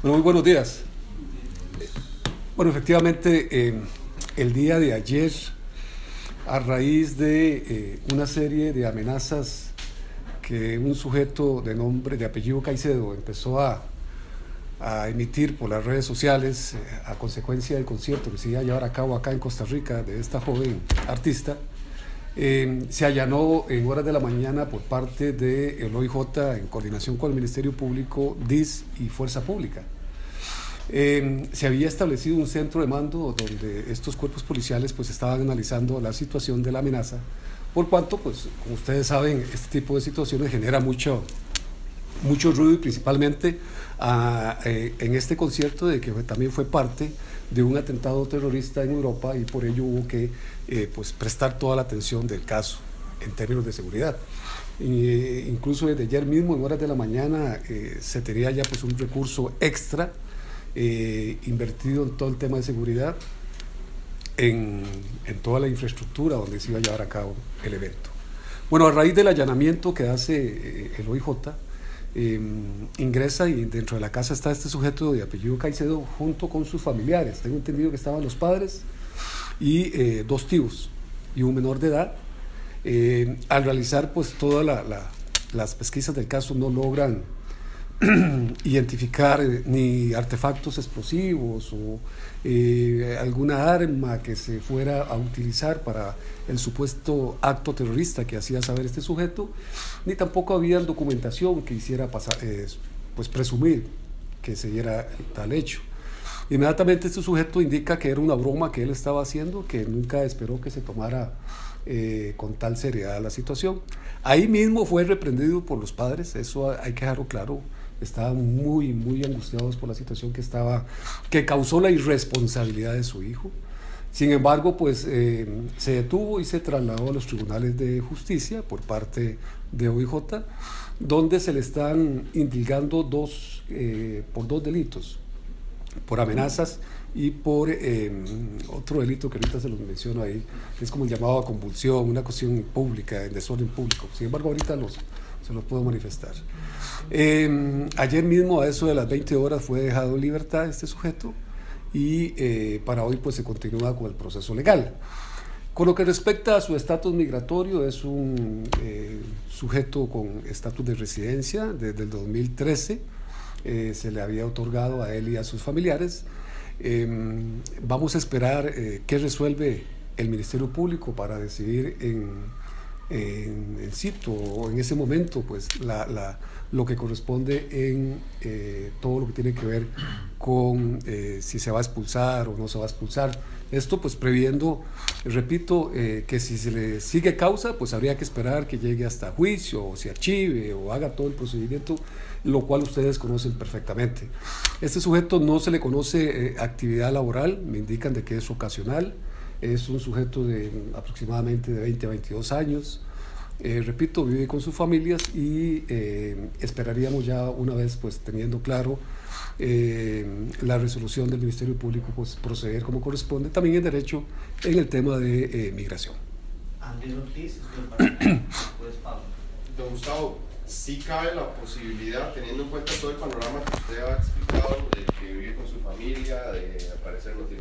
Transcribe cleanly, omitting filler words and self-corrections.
Bueno, muy buenos días. Bueno, efectivamente, el día de ayer, a raíz de una serie de amenazas que un sujeto de nombre, de apellido Caicedo, empezó a emitir por las redes sociales a consecuencia del concierto que se iba a llevar a cabo acá en Costa Rica de esta joven artista, se allanó en horas de la mañana por parte del OIJ en coordinación con el Ministerio Público, DIS y Fuerza Pública. Se había establecido un centro de mando donde estos cuerpos policiales pues estaban analizando la situación de la amenaza, por cuanto, pues, como ustedes saben, este tipo de situaciones genera mucho ruido, y principalmente en este concierto de que también fue parte de un atentado terrorista en Europa, y por ello hubo que pues prestar toda la atención del caso en términos de seguridad. Incluso desde ayer mismo, en horas de la mañana, se tenía ya pues un recurso extra invertido en todo el tema de seguridad, en toda la infraestructura donde se iba a llevar a cabo el evento. Bueno, a raíz del allanamiento que hace el OIJ, ingresa, y dentro de la casa está este sujeto de apellido Caicedo junto con sus familiares. Tengo entendido que estaban los padres y dos tíos y un menor de edad. Al realizar pues todas las pesquisas del caso, no logran identificar ni artefactos explosivos o alguna arma que se fuera a utilizar para el supuesto acto terrorista que hacía saber este sujeto, ni tampoco había documentación que hiciera pues presumir que se diera tal hecho. Inmediatamente este sujeto indica que era una broma que él estaba haciendo, que nunca esperó que se tomara con tal seriedad la situación. Ahí mismo fue reprendido por los padres, eso hay que dejarlo claro. Estaban muy angustiados por la situación que causó la irresponsabilidad de su hijo. Sin embargo, pues se detuvo y se trasladó a los tribunales de justicia por parte de OIJ, donde se le están indicando por dos delitos, por amenazas y por otro delito que ahorita se los menciono ahí, que es como el llamado a convulsión, una cuestión pública, en desorden público. Sin embargo, ahorita se los puedo manifestar. Ayer mismo, a eso de las 20 horas, fue dejado en libertad este sujeto, y para hoy pues se continúa con el proceso legal. Con lo que respecta a su estatus migratorio, es un sujeto con estatus de residencia desde el 2013. Se le había otorgado a él y a sus familiares. Vamos a esperar qué resuelve el Ministerio Público para decidir en el sitio o en ese momento pues lo que corresponde en todo lo que tiene que ver con si se va a expulsar o no se va a expulsar. Esto pues previendo, repito, que si se le sigue causa, pues habría que esperar que llegue hasta juicio, o se archive o haga todo el procedimiento, lo cual ustedes conocen perfectamente. Este sujeto no se le conoce actividad laboral, me indican de que es ocasional. Es un sujeto de aproximadamente de 20 a 22 años. Repito, vive con sus familias, y esperaríamos ya, una vez pues teniendo claro la resolución del Ministerio Público, pues proceder como corresponde, también en derecho, en el tema de migración. Andrés Ortiz, pues Pablo. Don Gustavo, sí cabe la posibilidad, teniendo en cuenta todo el panorama que usted ha explicado, de que vive con su familia, de aparecer en noticias